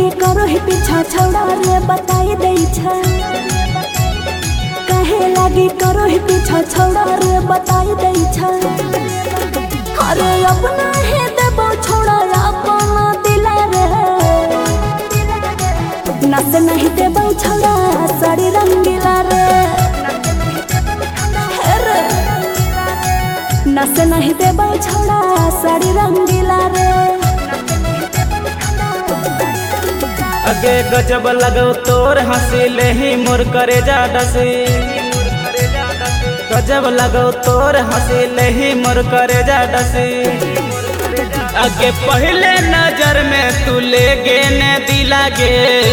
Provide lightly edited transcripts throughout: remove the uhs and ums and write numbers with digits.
लागी करो ही पीछा छौड़ा रे बताई दे छा कहे लागी करो ही पीछा छौड़ा रे बताई दे छा अरे अपना है देबो छोड़ा अपना दिला रे नस नहीं देबो छोड़ा साड़ी रंगीला रे नस नहीं देबो छोड़ा साड़ी रंगीला रे अगे गजब लगो तोर हंसी ले ही मोर करे जा डसी गजब लगो तोर हंसी ले ही मोर करे जा डसी अगे पहले नजर में तू ले गे ने दिला गे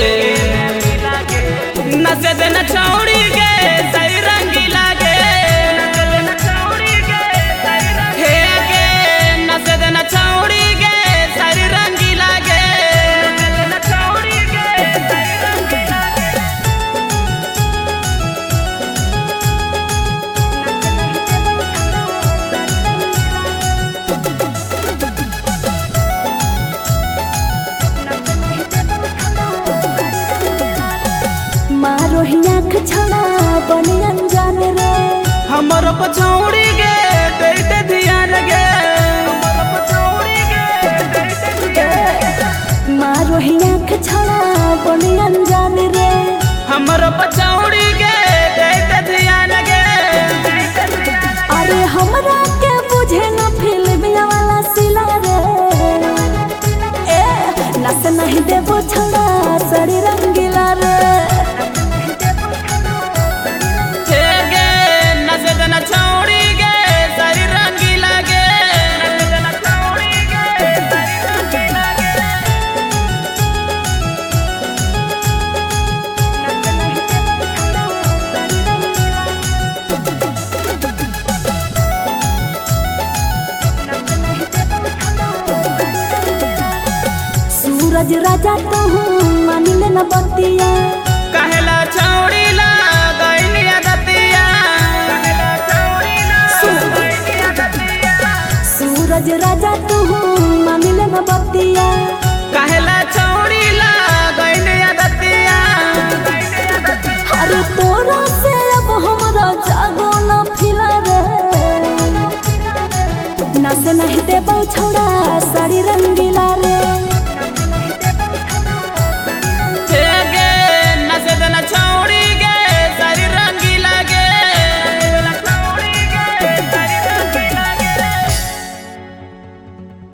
नसे देना छौड़ी गे सही रंगीला गे हे गे नसे देना छौड़ी गे सही रंगीला गे मारो ही आँख छड़ा बनी अनजान रे हमर पछौड़ी गे देते ध्यान गे मारो ही आँख छड़ा बनी अनजान रे हमर पछौड़ी गे देते ध्यान गे अरे हमरा के बुझे न फिल्मिया वाला सिला रे ए नस नहीं देबो छड़ा साड़ी रंगीला रे सूरज राजा तो मान लेना बतिया कहला छौड़ी ला गइलिया दतिया सूरज राजा तू मान लेना बतिया कहला छौड़ी ला गइलिया दतिया अरे तोरा से अब हमरा जागो न फिला रे नस नहीं देबो छोड़ा साड़ी रंगीला रे।